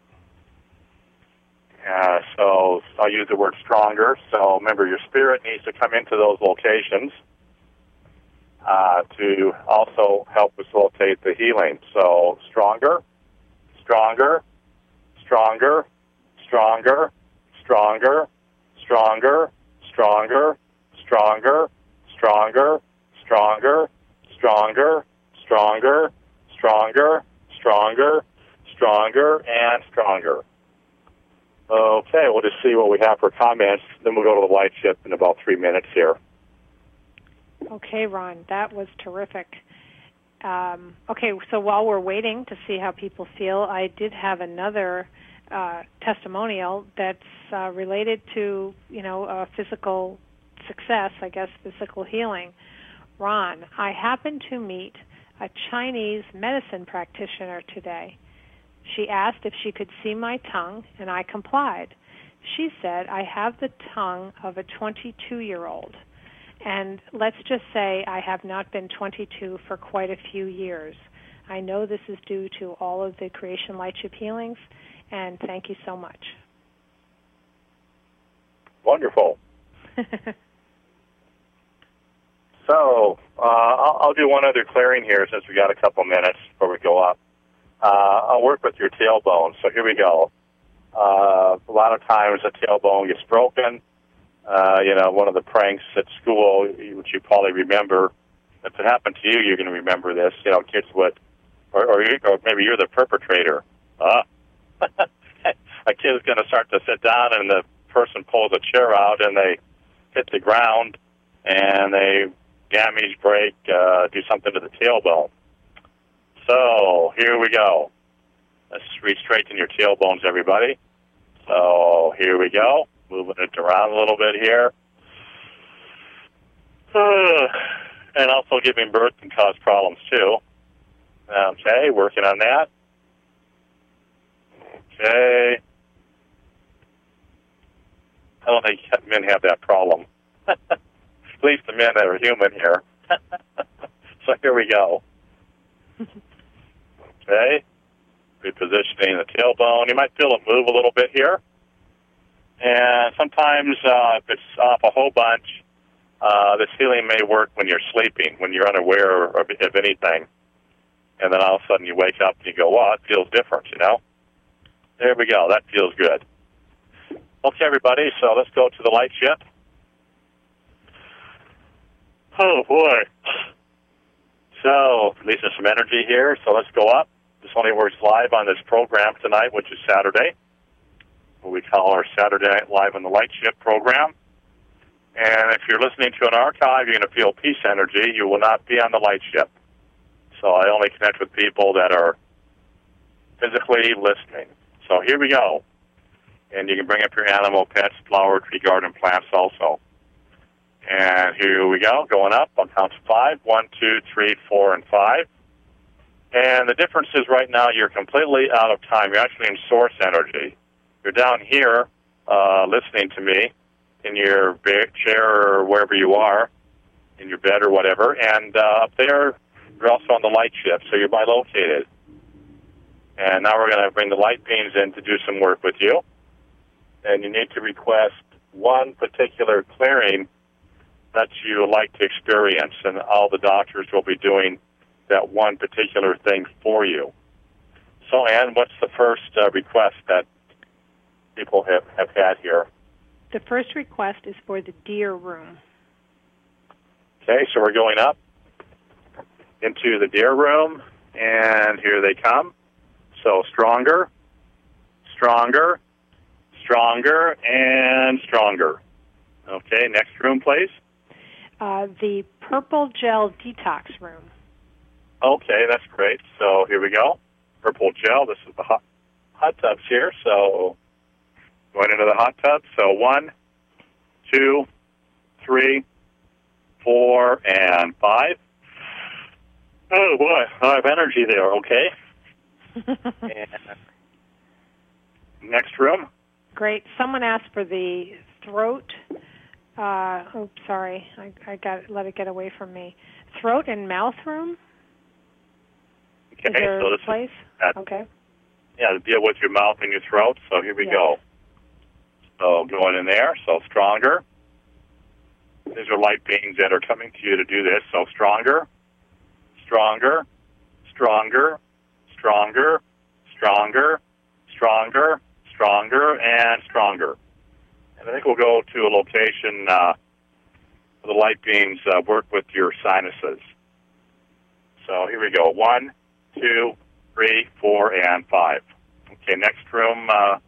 Uh, so I'll use the word stronger. So remember, your spirit needs to come into those locations uh, to also help facilitate the healing. So stronger, stronger, stronger, stronger, stronger, stronger, stronger, stronger, stronger, stronger, stronger, stronger, stronger, stronger, stronger, and stronger. Okay, we'll just see what we have for comments. Then we'll go to the light ship in about three minutes here. Okay, Ron, that was terrific. Um, okay, so while we're waiting to see how people feel, I did have another uh, testimonial that's uh, related to, you know, uh, physical success, I guess, physical healing. Ron, I happened to meet a Chinese medicine practitioner today. She asked if she could see my tongue, and I complied. She said, I have the tongue of a twenty-two-year-old. And let's just say I have not been twenty-two for quite a few years. I know this is due to all of the Creation Lightship healings, and thank you so much. Wonderful. So uh, I'll, I'll do one other clearing here since we got a couple minutes before we go up. Uh, I'll work with your tailbone. So here we go. Uh, a lot of times the tailbone gets broken. Uh, you know, one of the pranks at school, which you probably remember. If it happened to you, you're going to remember this. You know, kids would, or, or, you, or maybe you're the perpetrator. Uh, a kid's going to start to sit down, and the person pulls a chair out, and they hit the ground, and they damage, break, uh, do something to the tailbone. So here we go. Let's re-straighten your tailbones, everybody. So here we go. Moving it around a little bit here. Uh, and also giving birth can cause problems, too. Okay, working on that. Okay. I don't think men have that problem. At least the men that are human here. So here we go. Okay. Repositioning the tailbone. You might feel it move a little bit here. And sometimes uh, if it's off a whole bunch, uh, this healing may work when you're sleeping, when you're unaware of, of anything. And then all of a sudden you wake up and you go, wow, it feels different, you know? There we go. That feels good. Okay, everybody, so let's go to the light ship. Oh, boy. So, releasing some energy here, so let's go up. This only works live on this program tonight, which is Saturday, what we call our Saturday Night Live on the Light Ship program. And if you're listening to an archive, you're going to feel peace energy. You will not be on the light ship. So I only connect with people that are physically listening. So here we go. And you can bring up your animal, pets, flower, tree garden, plants also. And here we go, going up on count to five. One, two, three, four, and five. And the difference is right now you're completely out of time. You're actually in source energy. You're down here uh, listening to me in your be- chair or wherever you are, in your bed or whatever. And uh, up there, you're also on the light ship, so you're bilocated. And now we're going to bring the light beams in to do some work with you. And you need to request one particular clearing that you would like to experience. And all the doctors will be doing that one particular thing for you. So, Ann, what's the first uh, request that people have, have had here? The first request is for the deer room. Okay, so we're going up into the deer room, and here they come. So stronger, stronger, stronger, and stronger. Okay, next room, please. Uh, the purple gel detox room. Okay, that's great. So here we go. Purple gel. This is the hot, hot tubs here. So going into the hot tub. So one, two, three, four, and five. Oh, boy. I have energy there, okay? And next room. Great. Someone asked for the throat. Uh, oh, sorry. I, I got let it get away from me. Throat and mouth room? Okay, is there so a this place? is, uh, okay. Yeah, to deal with your mouth and your throat. So here we yes. go. So going in there. So stronger. These are light beings that are coming to you to do this. So stronger, stronger, stronger, stronger, stronger, stronger, stronger, and stronger. And I think we'll go to a location uh, where the light beings uh, work with your sinuses. So here we go. One, two, three, four, and five. Okay, next room. Uh,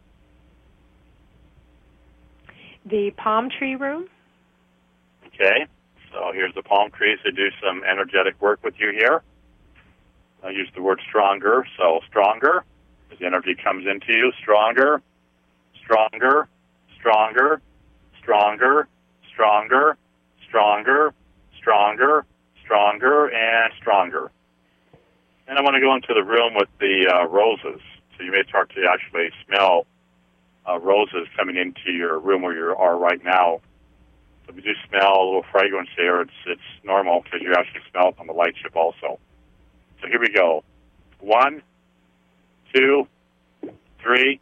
the palm tree room. Okay, so here's the palm trees that do some energetic work with you here. I use the word stronger, so stronger, as the energy comes into you, stronger, stronger, stronger, stronger, stronger, stronger, stronger, stronger, and stronger. And I want to go into the room with the uh, roses, so you may start to actually smell uh, roses coming into your room where you are right now. So if you do smell a little fragrance here, it's it's normal because you actually smell it on the light ship also. So here we go. One, two, three,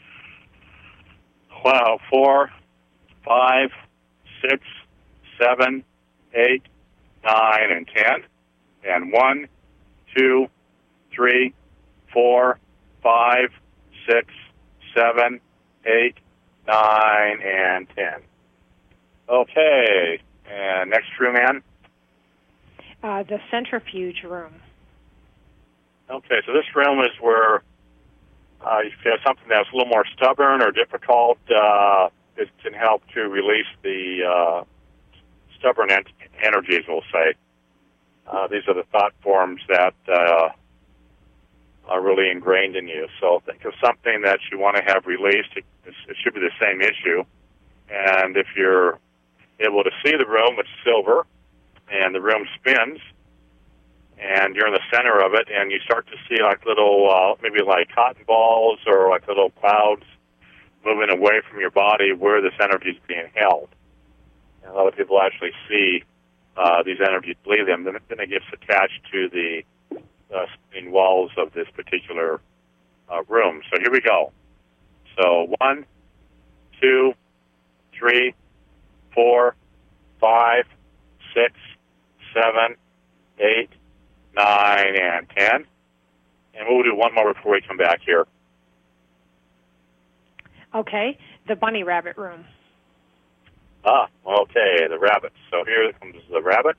wow, four, five, six, seven, eight, nine, and ten. And one, two, three, four, five, six, seven, eight, nine, and ten. Okay, and next room, Ann? Uh, the centrifuge room. Okay, so this room is where uh, if you have something that's a little more stubborn or difficult, uh, it can help to release the uh, stubborn en- energies, we'll say. Uh, these are the thought forms that uh, are really ingrained in you. So think of something that you want to have released. It, it should be the same issue. And if you're able to see the room, it's silver, and the room spins, and you're in the center of it, and you start to see like little, uh, maybe like cotton balls or like little clouds moving away from your body where this energy is being held. And a lot of people actually see uh, these energies, believe them, then, then it gets attached to the uh, spinning walls of this particular uh, room. So here we go. So one, two, three, four, five, six, seven, eight, nine, and ten. And we'll do one more before we come back here. Okay, the bunny rabbit room. Ah, okay, the rabbits. So here comes the rabbits.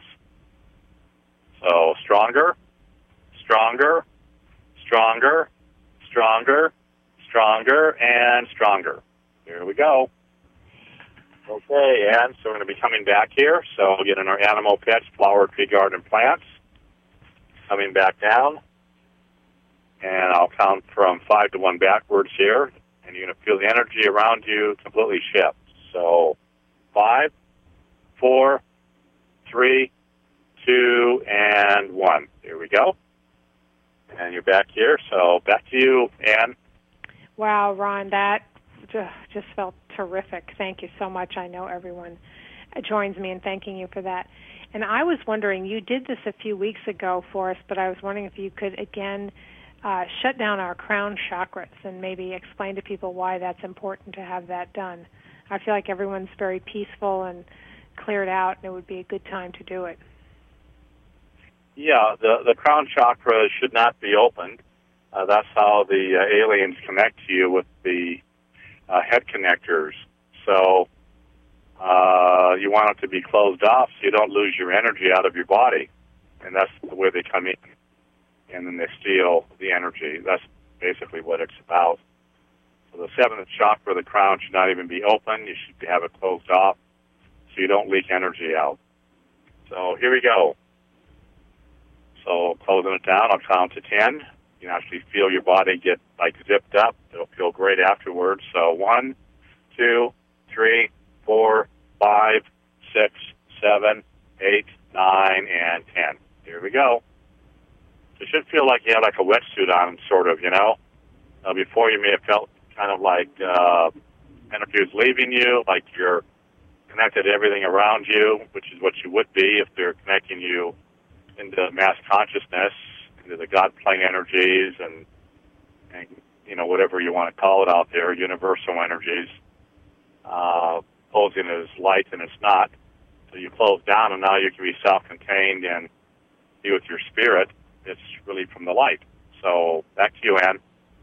So stronger, stronger, stronger, stronger, stronger, and stronger. Here we go. Okay, and so we're going to be coming back here. So we'll get in our animal pets, flower, tree, garden, plants. Coming back down. And I'll count from five to one backwards here. And you're going to feel the energy around you completely shift. So five, four, three, two, and one. Here we go. And you're back here. So back to you, Ann. Wow, Ron, that just felt terrific. Thank you so much. I know everyone joins me in thanking you for that. And I was wondering, you did this a few weeks ago for us, but I was wondering if you could, again, uh, shut down our crown chakras and maybe explain to people why that's important to have that done. I feel like everyone's very peaceful and cleared out, and it would be a good time to do it. Yeah, the, the crown chakra should not be opened. Uh, that's how the uh, aliens connect to you with the uh, head connectors. So uh, you want it to be closed off so you don't lose your energy out of your body. And that's the way they come in. And then they steal the energy. That's basically what it's about. So the seventh chakra, the crown, should not even be open. You should have it closed off so you don't leak energy out. So here we go. So closing it down, I'll count to ten. You can actually feel your body get like zipped up. It'll feel great afterwards. So one, two, three, four, five, six, seven, eight, nine, and ten. Here we go. It should feel like you have like a wetsuit on, sort of, you know. Uh, before you may have felt kind of like uh, energy is leaving you, like you're connected to everything around you, which is what you would be if they're connecting you into mass consciousness, into the God plane energies, and, and you know, whatever you want to call it out there, universal energies, uh, posing as light, and it's not. So you close down, and now you can be self-contained and be with your spirit. It's really from the light. So back to you, Ann.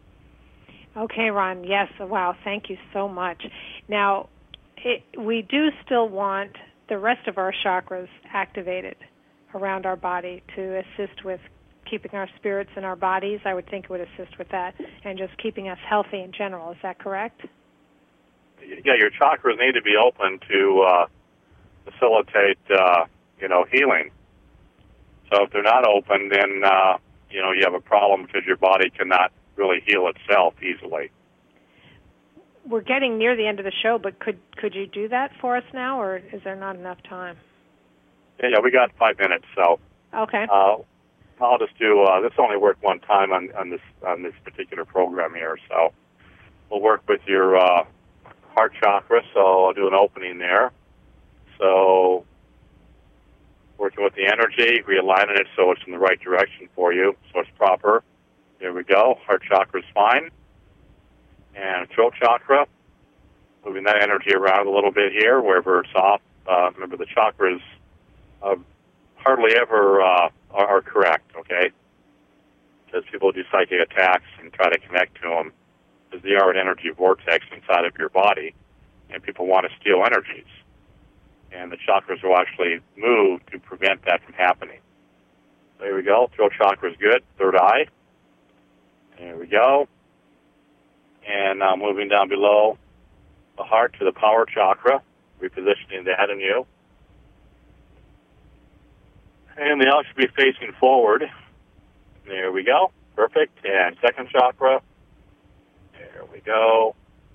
Okay, Ron. Yes. Wow. Thank you so much. Now, it, we do still want the rest of our chakras activated around our body to assist with keeping our spirits in our bodies. I would think it would assist with that, and just keeping us healthy in general. Is that correct? Yeah, your chakras need to be open to uh, facilitate, uh, you know, healing. So if they're not open, then, uh, you know, you have a problem because your body cannot really heal itself easily. We're getting near the end of the show, but could could you do that for us now, or is there not enough time? Yeah, yeah, we got five minutes, so okay. Uh, I'll just do. Uh, this only worked one time on, on this on this particular program here, so we'll work with your uh, heart chakra. So I'll do an opening there. So working with the energy, realigning it so it's in the right direction for you, so it's proper. There we go. Heart chakra is fine. And throat chakra, moving that energy around a little bit here, wherever it's off. Uh, remember, the chakras uh, hardly ever uh, are, are correct, okay? Because people do psychic attacks and try to connect to them, because they are an energy vortex inside of your body, and people want to steal energies. And the chakras will actually move to prevent that from happening. There we go. Throat chakra is good. Third eye. There we go. And now moving down below the heart to the power chakra, repositioning that in you. And they all should be facing forward. There we go. Perfect. And second chakra. There we go.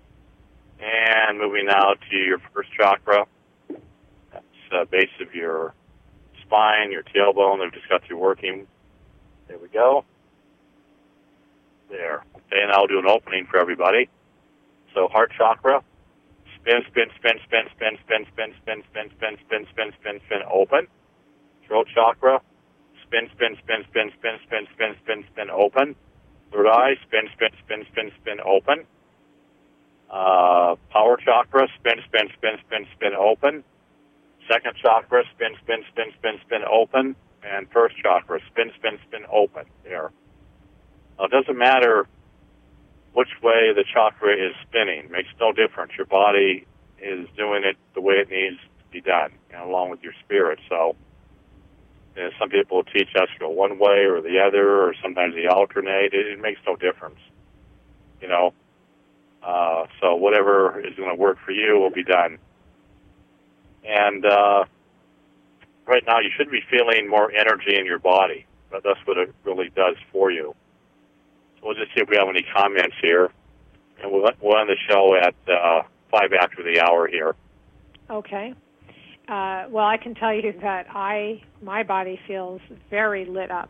And moving now to your first chakra. That's the base of your spine, your tailbone. They've just got you working. There we go. There. Okay, and I'll do an opening for everybody. So heart chakra, spin, spin, spin, spin, spin, spin, spin, spin, spin, spin, spin, spin, spin, spin, open. Throat chakra, spin, spin, spin, spin, spin, spin, spin, spin, spin, open. Third eye, spin, spin, spin, spin, spin, open. Uh, power chakra, spin, spin, spin, spin, spin, open. Second chakra, spin, spin, spin, spin, spin, open. And first chakra, spin, spin, spin, open. There. Now, it doesn't matter which way the chakra is spinning. It makes no difference. Your body is doing it the way it needs to be done, you know, along with your spirit. So, you know, some people teach us to go one way or the other, or sometimes they alternate. It, it makes no difference, you know. Uh, so whatever is going to work for you will be done. And uh, right now you should be feeling more energy in your body, but that's what it really does for you. We'll just see if we have any comments here, and we'll, we'll end the show at uh, five after the hour here. Okay. Uh, well, I can tell you that I my body feels very lit up.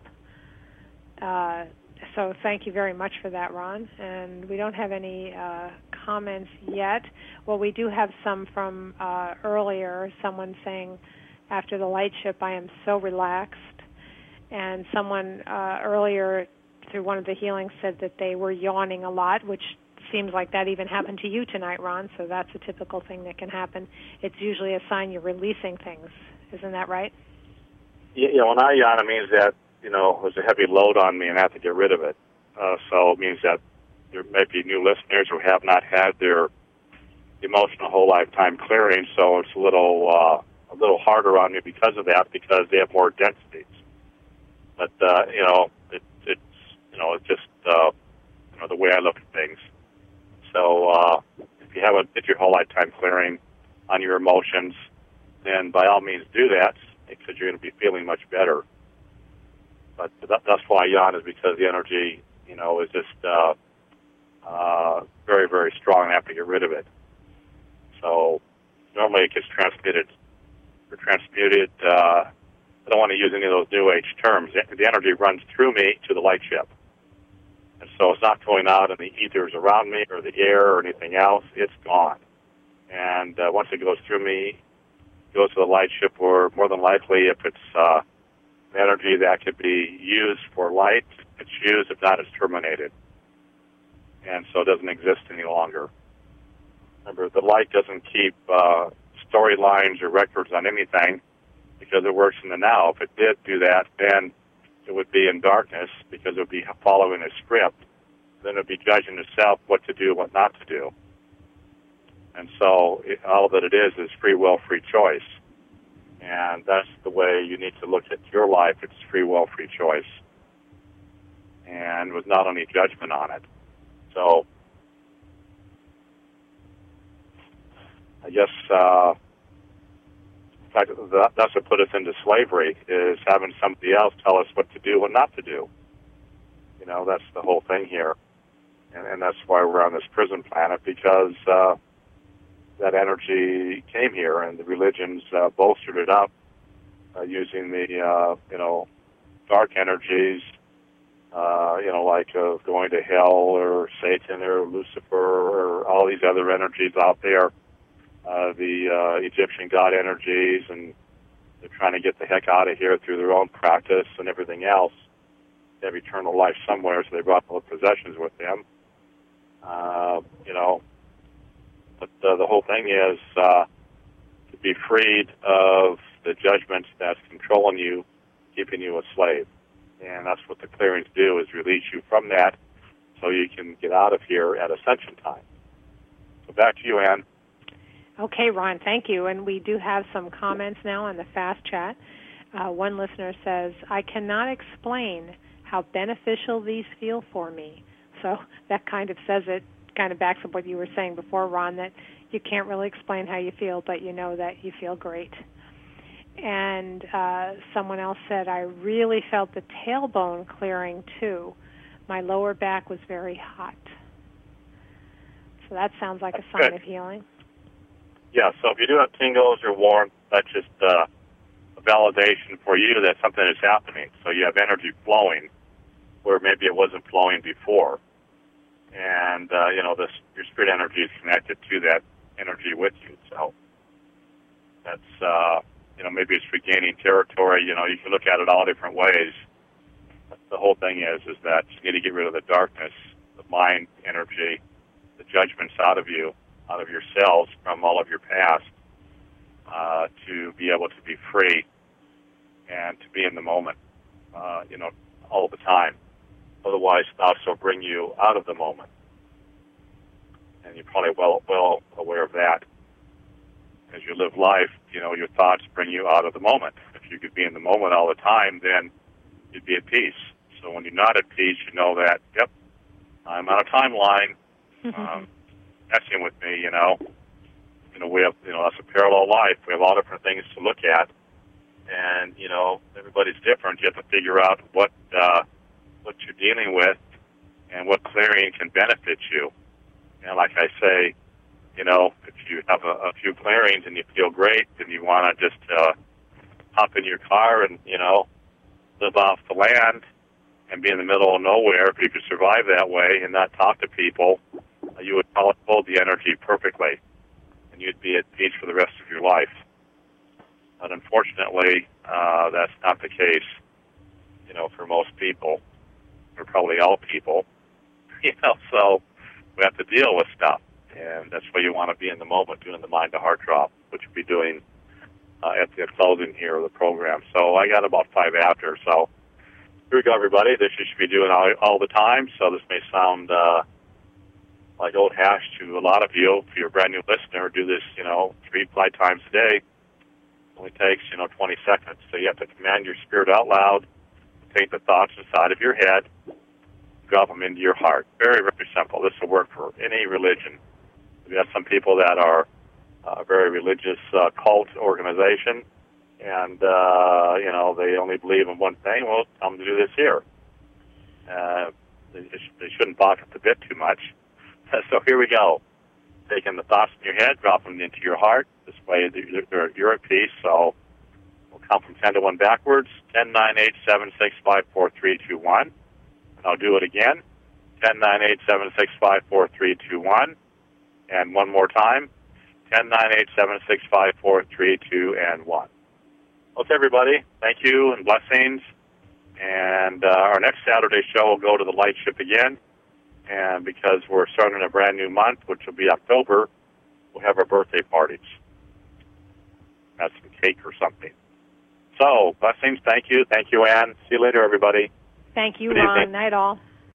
Uh, so thank you very much for that, Ron. And we don't have any uh, comments yet. Well, we do have some from uh, earlier. Someone saying, after the light ship, I am so relaxed. And someone uh, earlier, through one of the healings, said that they were yawning a lot, which seems like that even happened to you tonight, Ron, so that's a typical thing that can happen. It's usually a sign you're releasing things. Isn't that right? Yeah, you know, when I yawn, it means that, you know, there's a heavy load on me and I have to get rid of it. Uh, so it means that there may be new listeners who have not had their emotional whole lifetime clearing, so it's a little uh, a little harder on me because of that, because they have more densities. But, uh, you know, it, it's, you know, it's just, uh, you know, the way I look at things. So uh, if you haven't did your whole lifetime clearing on your emotions, then by all means do that, because you're going to be feeling much better. But that, that's why I yawn, is because the energy, you know, is just uh, uh, very, very strong, and I have to get rid of it. So normally it gets transmitted or transmuted. Uh, I don't want to use any of those New Age terms. The energy runs through me to the light ship. And so it's not going out in the ethers around me or the air or anything else. It's gone. And uh, once it goes through me, it goes to the light ship, or more than likely, if it's uh, energy that could be used for light, it's used. If not, it's terminated. And so it doesn't exist any longer. Remember, the light doesn't keep uh, storylines or records on anything, because it works in the now. If it did do that, then it would be in darkness, because it would be following a script. Then it would be judging itself what to do, what not to do. And so it, all that it is is free will, free choice. And that's the way you need to look at your life. It's free will, free choice. And with not any judgment on it. So I guess uh, in fact, that, that's what put us into slavery, is having somebody else tell us what to do, what not to do. You know, that's the whole thing here. And, and that's why we're on this prison planet, because uh, that energy came here, and the religions uh, bolstered it up uh, using the, uh, you know, dark energies, uh, you know, like uh, going to hell, or Satan, or Lucifer, or all these other energies out there, uh, the uh, Egyptian god energies, and they're trying to get the heck out of here through their own practice and everything else. They have eternal life somewhere, so they brought all the possessions with them. Uh, you know, but uh, the whole thing is uh, to be freed of the judgments that's controlling you, keeping you a slave. And that's what the clearings do, is release you from that so you can get out of here at ascension time. So back to you, Ann. Okay, Ron, thank you. And we do have some comments now on the fast chat. Uh, one listener says, I cannot explain how beneficial these feel for me. So that kind of says it, kind of backs up what you were saying before, Ron, that you can't really explain how you feel, but you know that you feel great. And uh, someone else said, I really felt the tailbone clearing, too. My lower back was very hot. So that sounds like a sign Good. of healing. Yeah, so if you do have tingles or warmth, that's just uh, a validation for you that something is happening. So you have energy flowing where maybe it wasn't flowing before. And, uh, you know, this, your spirit energy is connected to that energy with you. So that's... Uh, You know, maybe it's regaining territory. You know, you can look at it all different ways. The whole thing is, is that you need to get rid of the darkness, the mind energy, the judgments out of you, out of your cells, from all of your past, uh, to be able to be free and to be in the moment, uh, you know, all the time. Otherwise, thoughts will bring you out of the moment. And you're probably well, well aware of that. As you live life, you know, your thoughts bring you out of the moment. If you could be in the moment all the time, then you'd be at peace. So when you're not at peace, you know that, yep, I'm on a timeline, um, messing with me, you know. You know, we have, you know, that's a parallel life. We have all different things to look at. And, you know, everybody's different. You have to figure out what, uh, what you're dealing with and what clearing can benefit you. And like I say, you know, if you have a, a few clearings and you feel great, and you want to just uh, hop in your car and, you know, live off the land and be in the middle of nowhere, if you could survive that way and not talk to people, uh, you would probably hold the energy perfectly, and you'd be at peace for the rest of your life. But unfortunately, uh, that's not the case, you know, for most people, or probably all people. You know, so we have to deal with stuff. And that's why you want to be in the moment, doing the mind-to-heart drop, which we'll be doing uh, at the closing here of the program. So I got about five after. So here we go, everybody. This you should be doing all, all the time. So this may sound uh, like old hash to a lot of you. If you're a brand-new listener, do this, you know, three, five times a day. It only takes, you know, twenty seconds. So you have to command your spirit out loud, take the thoughts inside of your head, drop them into your heart. Very, very simple. This will work for any religion. We have some people that are uh, very religious uh, cult organization, and, uh, you know, they only believe in one thing. Well, tell them to do this here. Uh, they, they shouldn't balk at the bit too much. So here we go. Taking the thoughts in your head, drop them into your heart. This way you're, you're at peace. So we'll count from ten to one backwards. ten, nine, eight, seven, six, five, four, three, two, one. And I'll do it again. ten, nine, eight, seven, six, five, four, three, two, one. And one more time. ten, nine, eight, seven, six, five, four, three, two, and one. Okay, everybody. Thank you and blessings. And uh, our next Saturday show will go to the Light Ship again. And because we're starting a brand new month, which will be October, we'll have our birthday parties. Have some cake or something. So, blessings. Thank you. Thank you, Ann. See you later, everybody. Thank you, Good Ron. evening. Night all.